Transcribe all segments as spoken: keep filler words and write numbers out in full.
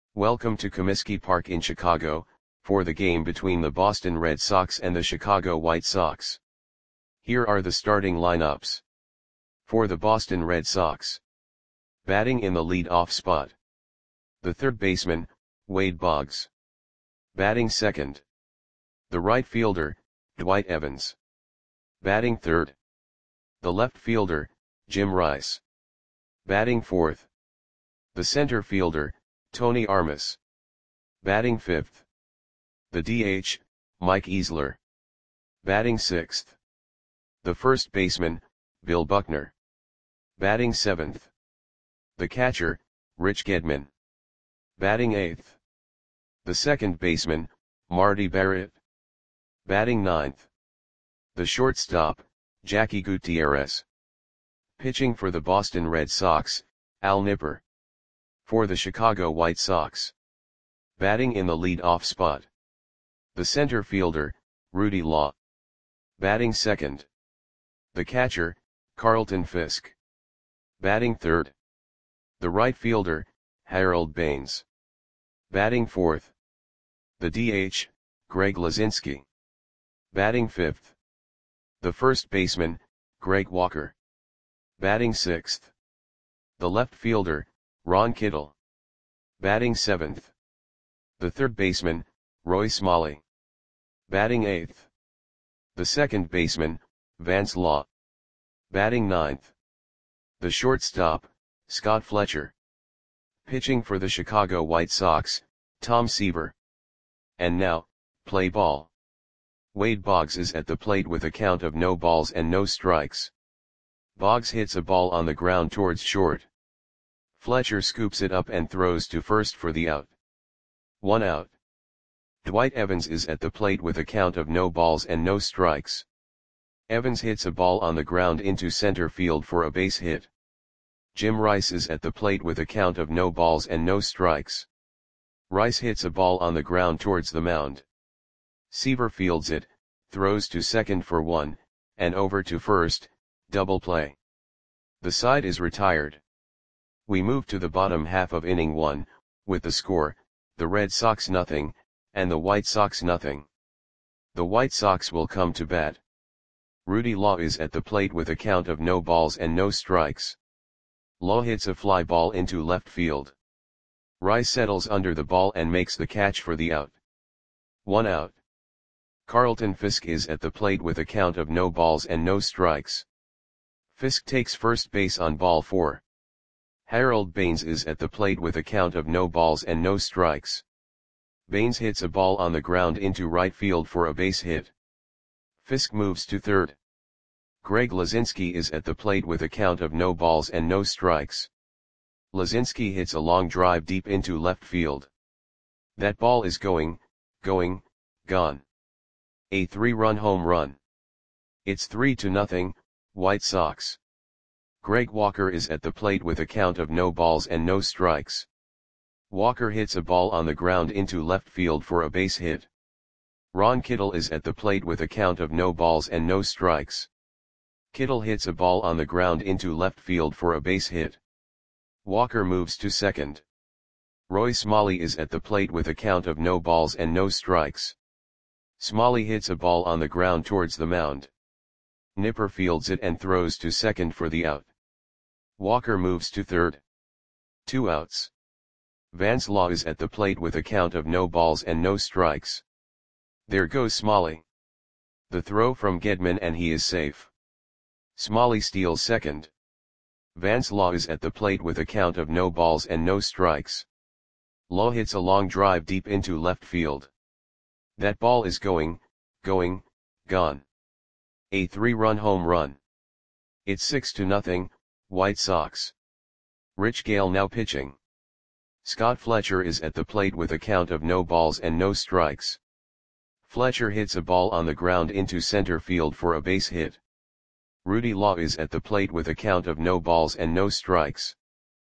Welcome to Comiskey Park in Chicago, for the game between the Boston Red Sox and the Chicago White Sox. Here are the starting lineups. For the Boston Red Sox. Batting in the lead-off spot. The third baseman, Wade Boggs. Batting second. The right fielder, Dwight Evans. Batting third. The left fielder, Jim Rice. Batting fourth. The center fielder, Tony Armas. Batting fifth. The D H, Mike Easler. Batting sixth. The first baseman, Bill Buckner. Batting seventh. The catcher, Rich Gedman. Batting eighth. The second baseman, Marty Barrett. Batting ninth. The shortstop, Jackie Gutierrez. Pitching for the Boston Red Sox, Al Nipper. For the Chicago White Sox. Batting in the lead-off spot. The center fielder, Rudy Law. Batting second. The catcher, Carlton Fisk. Batting third. The right fielder, Harold Baines. Batting fourth. The D H, Greg Luzinski. Batting fifth. The first baseman, Greg Walker. Batting sixth. The left fielder, Ron Kittle. Batting seventh. The third baseman, Roy Smalley. Batting eighth. The second baseman, Vance Law. Batting ninth. The shortstop, Scott Fletcher. Pitching for the Chicago White Sox, Tom Seaver. And now, play ball. Wade Boggs is at the plate with a count of no balls and no strikes. Boggs hits a ball on the ground towards short. Fletcher scoops it up and throws to first for the out. One out. Dwight Evans is at the plate with a count of no balls and no strikes. Evans hits a ball on the ground into center field for a base hit. Jim Rice is at the plate with a count of no balls and no strikes. Rice hits a ball on the ground towards the mound. Seaver fields it, throws to second for one, and over to first, double play. The side is retired. We move to the bottom half of inning one, with the score, the Red Sox nothing, and the White Sox nothing. The White Sox will come to bat. Rudy Law is at the plate with a count of no balls and no strikes. Law hits a fly ball into left field. Rice settles under the ball and makes the catch for the out. One out. Carlton Fisk is at the plate with a count of no balls and no strikes. Fisk takes first base on ball four. Harold Baines is at the plate with a count of no balls and no strikes. Baines hits a ball on the ground into right field for a base hit. Fisk moves to third. Greg Luzinski is at the plate with a count of no balls and no strikes. Luzinski hits a long drive deep into left field. That ball is going, going, gone. A three-run home run. It's three to nothing, White Sox. Greg Walker is at the plate with a count of no balls and no strikes. Walker hits a ball on the ground into left field for a base hit. Ron Kittle is at the plate with a count of no balls and no strikes. Kittle hits a ball on the ground into left field for a base hit. Walker moves to second. Roy Smalley is at the plate with a count of no balls and no strikes. Smalley hits a ball on the ground towards the mound. Nipper fields it and throws to second for the out. Walker moves to third. Two outs. Vance Law is at the plate with a count of no balls and no strikes. There goes Smalley. The throw from Gedman and he is safe. Smalley steals second. Vance Law is at the plate with a count of no balls and no strikes. Law hits a long drive deep into left field. That ball is going, going, gone. A three-run home run. It's six to nothing, White Sox. Rich Gale now pitching. Scott Fletcher is at the plate with a count of no balls and no strikes. Fletcher hits a ball on the ground into center field for a base hit. Rudy Law is at the plate with a count of no balls and no strikes.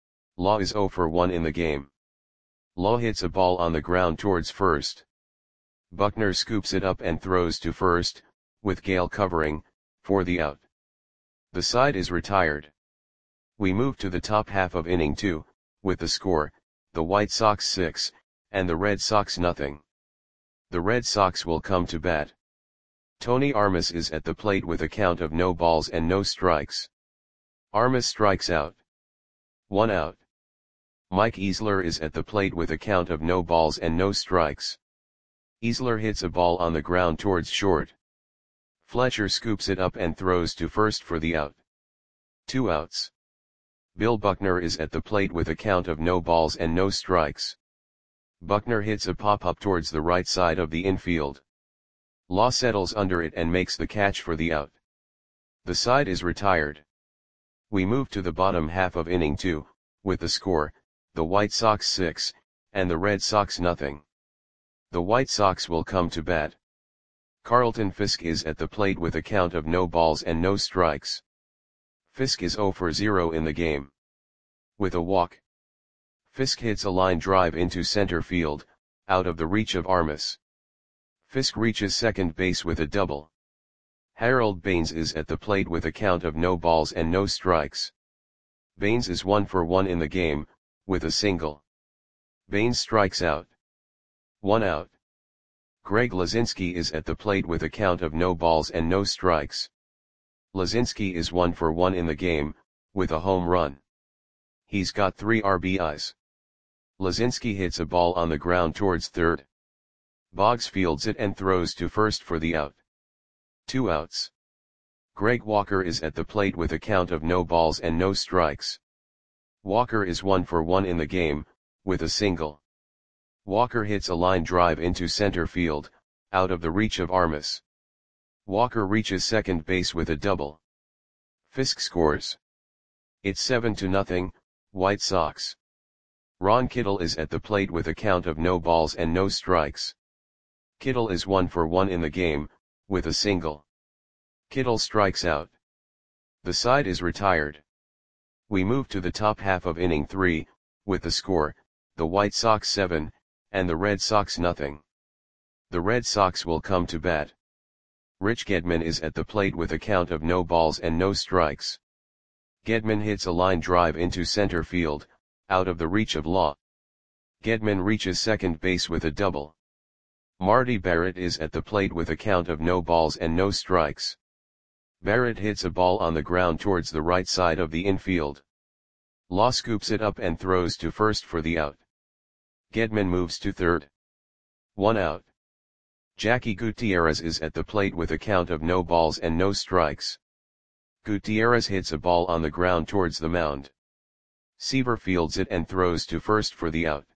Law is zero for one in the game. Law hits a ball on the ground towards first. Buckner scoops it up and throws to first, with Gale covering, for the out. The side is retired. We move to the top half of inning two, with the score, the White Sox six, and the Red Sox nothing. The Red Sox will come to bat. Tony Armas is at the plate with a count of no balls and no strikes. Armas strikes out. One out. Mike Easler is at the plate with a count of no balls and no strikes. Easler hits a ball on the ground towards short. Fletcher scoops it up and throws to first for the out. Two outs. Bill Buckner is at the plate with a count of no balls and no strikes. Buckner hits a pop-up towards the right side of the infield. Law settles under it and makes the catch for the out. The side is retired. We move to the bottom half of inning two, with the score, the White Sox six, and the Red Sox nothing. The White Sox will come to bat. Carlton Fisk is at the plate with a count of no balls and no strikes. Fisk is zero for zero in the game. With a walk, Fisk hits a line drive into center field, out of the reach of Armas. Fisk reaches second base with a double. Harold Baines is at the plate with a count of no balls and no strikes. Baines is one for one in the game, with a single. Baines strikes out. One out. Greg Lazinski is at the plate with a count of no balls and no strikes. Lazinski is one for one in the game, with a home run. He's got three R B Is. Lazinski hits a ball on the ground towards third. Boggs fields it and throws to first for the out. Two outs. Greg Walker is at the plate with a count of no balls and no strikes. Walker is one for one in the game, with a single. Walker hits a line drive into center field, out of the reach of Armas. Walker reaches second base with a double. Fisk scores. It's seven to nothing, White Sox. Ron Kittle is at the plate with a count of no balls and no strikes. Kittle is one for one in the game, with a single. Kittle strikes out. The side is retired. We move to the top half of inning three, with the score, the White Sox seven, and the Red Sox nothing. The Red Sox will come to bat. Rich Gedman is at the plate with a count of no balls and no strikes. Gedman hits a line drive into center field, out of the reach of Law. Gedman reaches second base with a double. Marty Barrett is at the plate with a count of no balls and no strikes. Barrett hits a ball on the ground towards the right side of the infield. Law scoops it up and throws to first for the out. Gedman moves to third. One out. Jackie Gutierrez is at the plate with a count of no balls and no strikes. Gutierrez hits a ball on the ground towards the mound. Seaver fields it and throws to first for the out.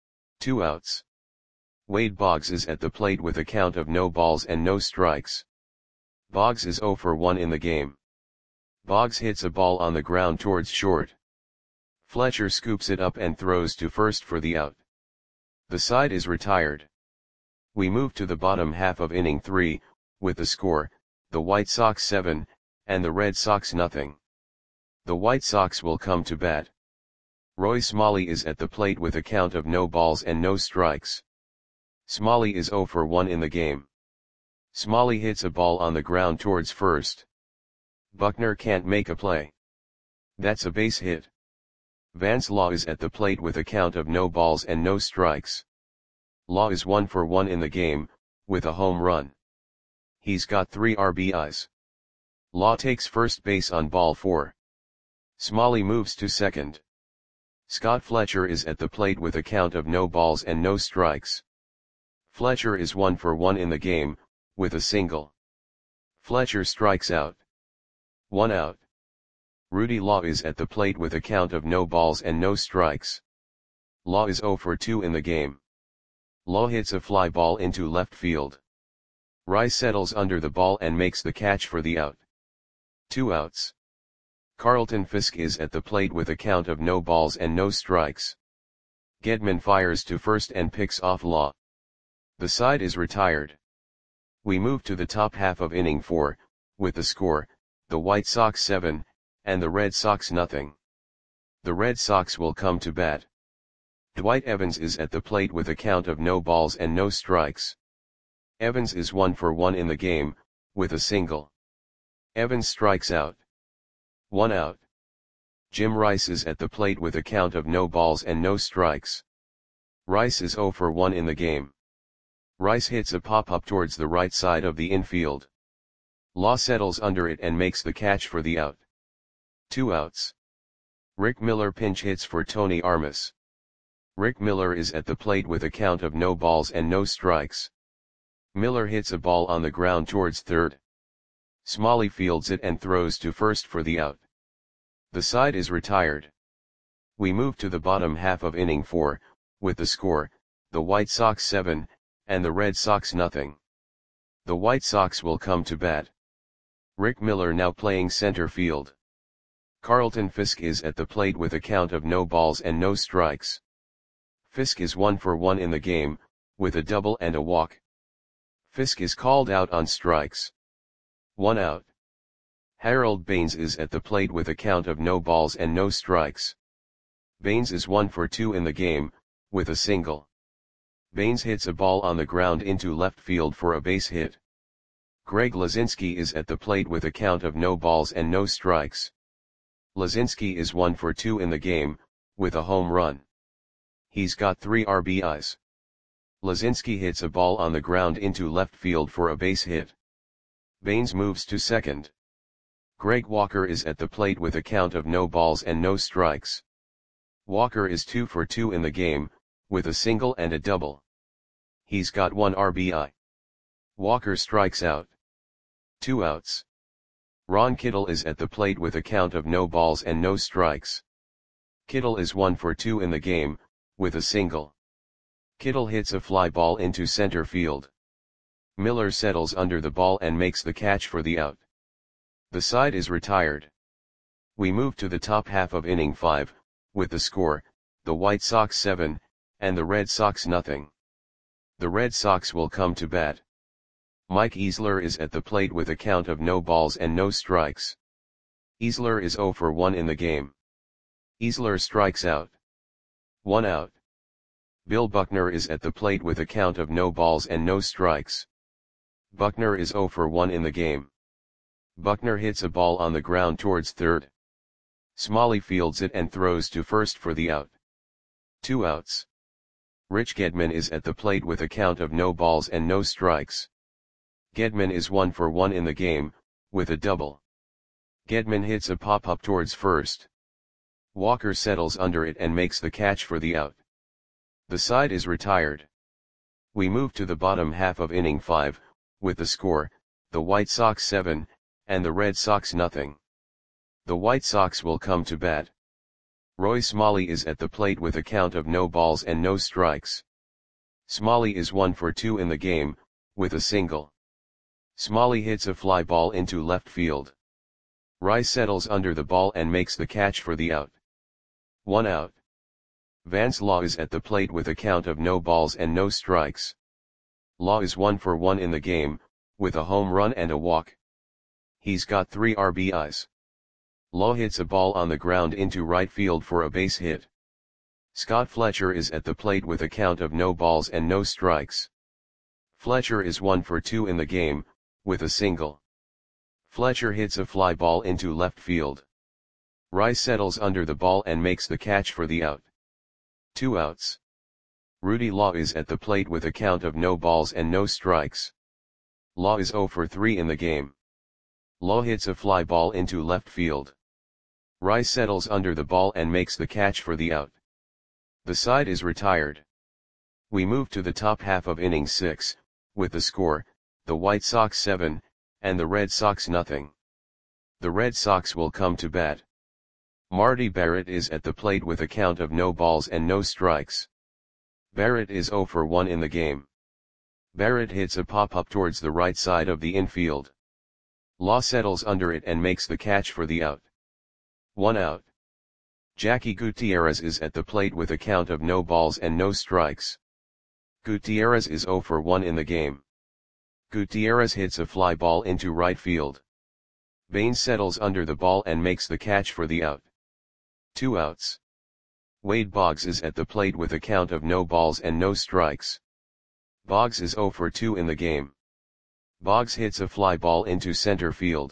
Two outs. Wade Boggs is at the plate with a count of no balls and no strikes. Boggs is zero for one in the game. Boggs hits a ball on the ground towards short. Fletcher scoops it up and throws to first for the out. The side is retired. We move to the bottom half of inning three, with the score, the White Sox seven, and the Red Sox nothing. The White Sox will come to bat. Roy Smalley is at the plate with a count of no balls and no strikes. Smalley is zero for one in the game. Smalley hits a ball on the ground towards first. Buckner can't make a play. That's a base hit. Vance Law is at the plate with a count of no balls and no strikes. Law is one for one in the game, with a home run. He's got three R B Is. Law takes first base on ball four. Smalley moves to second. Scott Fletcher is at the plate with a count of no balls and no strikes. Fletcher is one for one in the game, with a single. Fletcher strikes out. One out. Rudy Law is at the plate with a count of no balls and no strikes. Law is zero for two in the game. Law hits a fly ball into left field. Rice settles under the ball and makes the catch for the out. Two outs. Carlton Fisk is at the plate with a count of no balls and no strikes. Gedman fires to first and picks off Law. The side is retired. We move to the top half of inning four, with the score, the White Sox seven, and the Red Sox nothing. The Red Sox will come to bat. Dwight Evans is at the plate with a count of no balls and no strikes. Evans is one for one in the game, with a single. Evans strikes out. One out. Jim Rice is at the plate with a count of no balls and no strikes. Rice is zero for one in the game. Rice hits a pop-up towards the right side of the infield. Law settles under it and makes the catch for the out. Two outs. Rick Miller pinch hits for Tony Armas. Rick Miller is at the plate with a count of no balls and no strikes. Miller hits a ball on the ground towards third. Smalley fields it and throws to first for the out. The side is retired. We move to the bottom half of inning four, with the score, the White Sox seven, and the Red Sox nothing. The White Sox will come to bat. Rick Miller now playing center field. Carlton Fisk is at the plate with a count of no balls and no strikes. Fisk is one for one in the game, with a double and a walk. Fisk is called out on strikes. One out. Harold Baines is at the plate with a count of no balls and no strikes. Baines is one for two in the game, with a single. Baines hits a ball on the ground into left field for a base hit. Greg Lazinski is at the plate with a count of no balls and no strikes. Lazinski is one for two in the game, with a home run. He's got three R B Is. Lazinski hits a ball on the ground into left field for a base hit. Baines moves to second. Greg Walker is at the plate with a count of no balls and no strikes. Walker is two for two in the game, with a single and a double. He's got one R B I. Walker strikes out. Two outs. Ron Kittle is at the plate with a count of no balls and no strikes. Kittle is one for two in the game, with a single. Kittle hits a fly ball into center field. Miller settles under the ball and makes the catch for the out. The side is retired. We move to the top half of inning five, with the score, the White Sox seven, and the Red Sox nothing. The Red Sox will come to bat. Mike Easler is at the plate with a count of no balls and no strikes. Easler is zero for one in the game. Easler strikes out. One out. Bill Buckner is at the plate with a count of no balls and no strikes. Buckner is zero for one in the game. Buckner hits a ball on the ground towards third. Smalley fields it and throws to first for the out. Two outs. Rich Gedman is at the plate with a count of no balls and no strikes. Gedman is one for one in the game, with a double. Gedman hits a pop-up towards first. Walker settles under it and makes the catch for the out. The side is retired. We move to the bottom half of inning five, with the score, the White Sox seven, and the Red Sox nothing. The White Sox will come to bat. Roy Smalley is at the plate with a count of no balls and no strikes. Smalley is one for two in the game, with a single. Smalley hits a fly ball into left field. Rice settles under the ball and makes the catch for the out. One out. Vance Law is at the plate with a count of no balls and no strikes. Law is one for one in the game, with a home run and a walk. He's got three R B Is. Law hits a ball on the ground into right field for a base hit. Scott Fletcher is at the plate with a count of no balls and no strikes. Fletcher is one for two in the game, with a single. Fletcher hits a fly ball into left field. Rice settles under the ball and makes the catch for the out. Two outs. Rudy Law is at the plate with a count of no balls and no strikes. Law is zero for three in the game. Law hits a fly ball into left field. Rice settles under the ball and makes the catch for the out. The side is retired. We move to the top half of inning six, with the score, the White Sox seven, and the Red Sox nothing. The Red Sox will come to bat. Marty Barrett is at the plate with a count of no balls and no strikes. Barrett is zero for one in the game. Barrett hits a pop-up towards the right side of the infield. Law settles under it and makes the catch for the out. One out. Jackie Gutierrez is at the plate with a count of no balls and no strikes. Gutierrez is zero for one in the game. Gutierrez hits a fly ball into right field. Baines settles under the ball and makes the catch for the out. Two outs. Wade Boggs is at the plate with a count of no balls and no strikes. Boggs is zero for two in the game. Boggs hits a fly ball into center field.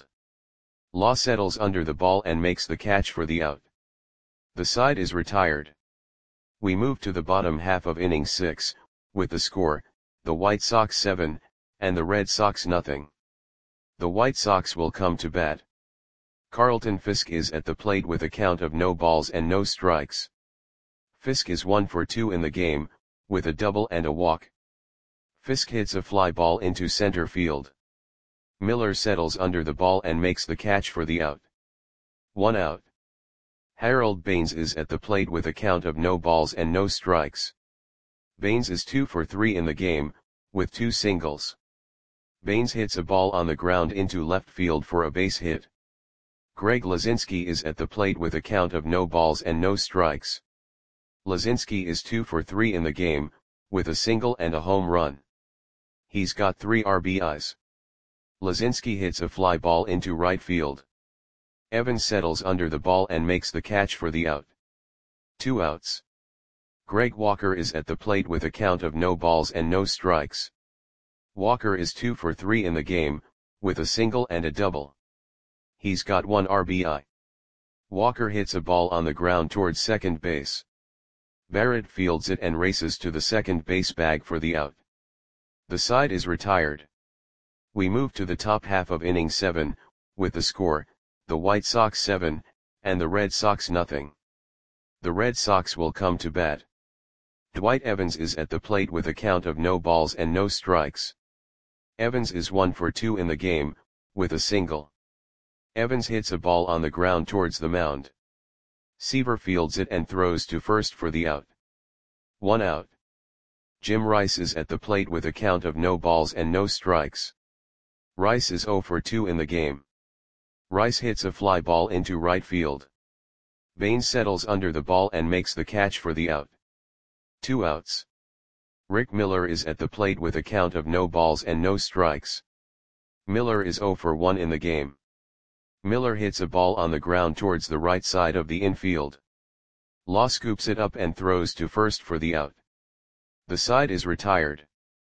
Law settles under the ball and makes the catch for the out. The side is retired. We move to the bottom half of inning six, with the score, the White Sox seven, and the Red Sox nothing. The White Sox will come to bat. Carlton Fisk is at the plate with a count of no balls and no strikes. Fisk is one for two in the game, with a double and a walk. Fisk hits a fly ball into center field. Miller settles under the ball and makes the catch for the out. One out. Harold Baines is at the plate with a count of no balls and no strikes. Baines is two for three in the game, with two singles. Baines hits a ball on the ground into left field for a base hit. Greg Lazinski is at the plate with a count of no balls and no strikes. Lazinski is two for three in the game, with a single and a home run. He's got three R B Is. Lazinski hits a fly ball into right field. Evans settles under the ball and makes the catch for the out. Two outs. Greg Walker is at the plate with a count of no balls and no strikes. Walker is two for three in the game, with a single and a double. He's got one R B I. Walker hits a ball on the ground towards second base. Barrett fields it and races to the second base bag for the out. The side is retired. We move to the top half of inning seven, with the score, the White Sox seven, and the Red Sox nothing. The Red Sox will come to bat. Dwight Evans is at the plate with a count of no balls and no strikes. Evans is one for two in the game, with a single. Evans hits a ball on the ground towards the mound. Seaver fields it and throws to first for the out. One out. Jim Rice is at the plate with a count of no balls and no strikes. Rice is zero for two in the game. Rice hits a fly ball into right field. Baines settles under the ball and makes the catch for the out. Two outs. Rick Miller is at the plate with a count of no balls and no strikes. Miller is zero for one in the game. Miller hits a ball on the ground towards the right side of the infield. Law scoops it up and throws to first for the out. The side is retired.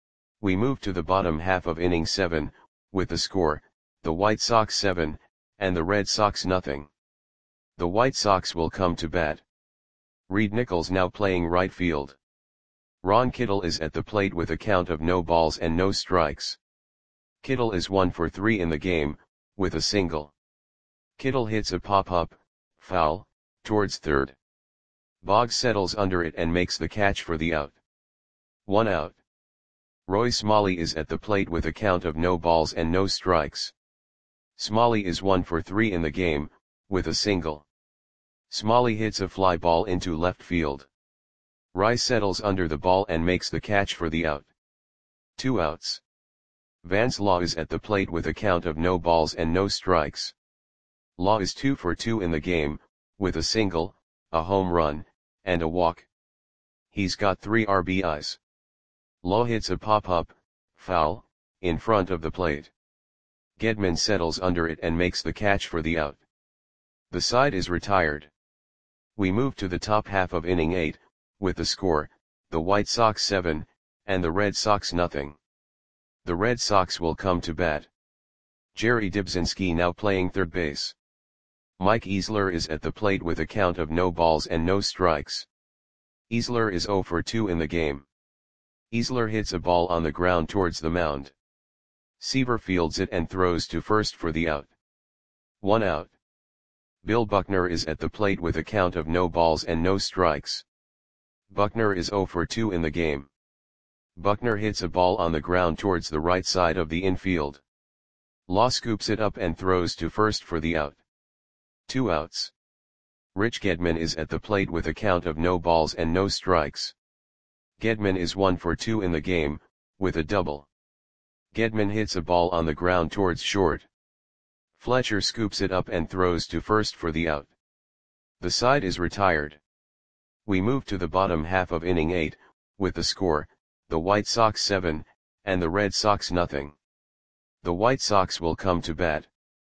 We move to the bottom half of inning seven, with the score, the White Sox seven, and the Red Sox nothing. The White Sox will come to bat. Reed Nichols now playing right field. Ron Kittle is at the plate with a count of no balls and no strikes. Kittle is one for three in the game, with a single. Kittle hits a pop-up, foul, towards third. Boggs settles under it and makes the catch for the out. One out. Roy Smalley is at the plate with a count of no balls and no strikes. Smalley is one for three in the game, with a single. Smalley hits a fly ball into left field. Rice settles under the ball and makes the catch for the out. Two outs. Vance Law is at the plate with a count of no balls and no strikes. Law is two for two in the game, with a single, a home run, and a walk. He's got three R B Is. Law hits a pop-up, foul, in front of the plate. Gedman settles under it and makes the catch for the out. The side is retired. We move to the top half of inning eight, with the score, the White Sox seven, and the Red Sox nothing. The Red Sox will come to bat. Jerry Dibzinski now playing third base. Mike Easler is at the plate with a count of no balls and no strikes. Easler is zero for two in the game. Easler hits a ball on the ground towards the mound. Seaver fields it and throws to first for the out. One out. Bill Buckner is at the plate with a count of no balls and no strikes. Buckner is zero for two in the game. Buckner hits a ball on the ground towards the right side of the infield. Law scoops it up and throws to first for the out. Two outs. Rich Gedman is at the plate with a count of no balls and no strikes. Gedman is one for two in the game, with a double. Gedman hits a ball on the ground towards short. Fletcher scoops it up and throws to first for the out. The side is retired. We move to the bottom half of inning eight, with the score, the White Sox seven, and the Red Sox nothing. The White Sox will come to bat.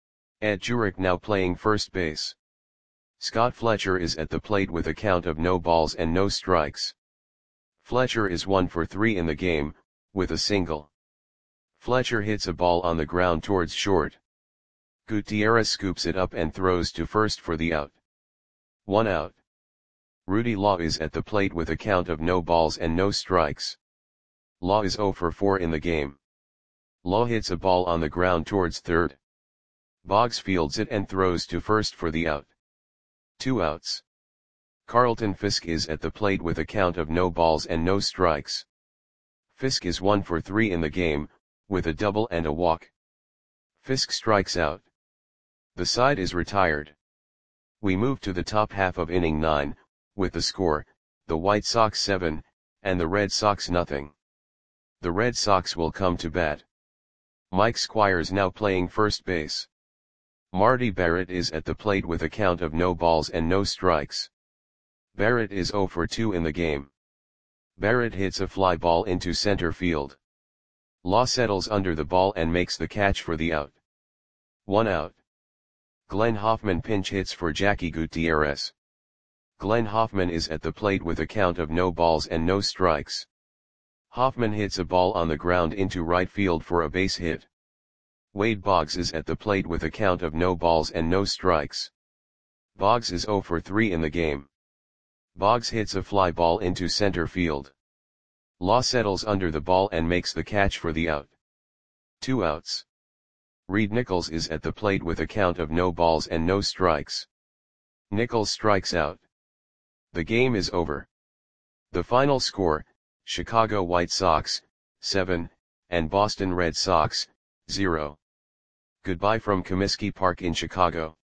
Ed Jurek now playing first base. Scott Fletcher is at the plate with a count of no balls and no strikes. Fletcher is one for three in the game, with a single. Fletcher hits a ball on the ground towards short. Gutierrez scoops it up and throws to first for the out. One out. Rudy Law is at the plate with a count of no balls and no strikes. Law is zero for four in the game. Law hits a ball on the ground towards third. Boggs fields it and throws to first for the out. Two outs. Carlton Fisk is at the plate with a count of no balls and no strikes. Fisk is one for three in the game, with a double and a walk. Fisk strikes out. The side is retired. We move to the top half of inning nine, with the score, the White Sox seven, and the Red Sox nothing. The Red Sox will come to bat. Mike Squires now playing first base. Marty Barrett is at the plate with a count of no balls and no strikes. Barrett is zero for two in the game. Barrett hits a fly ball into center field. Law settles under the ball and makes the catch for the out. One out. Glenn Hoffman pinch hits for Jackie Gutierrez. Glenn Hoffman is at the plate with a count of no balls and no strikes. Hoffman hits a ball on the ground into right field for a base hit. Wade Boggs is at the plate with a count of no balls and no strikes. Boggs is zero for three in the game. Boggs hits a fly ball into center field. Law settles under the ball and makes the catch for the out. Two outs. Reed Nichols is at the plate with a count of no balls and no strikes. Nichols strikes out. The game is over. The final score, Chicago White Sox, seven, and Boston Red Sox, zero. Goodbye from Comiskey Park in Chicago.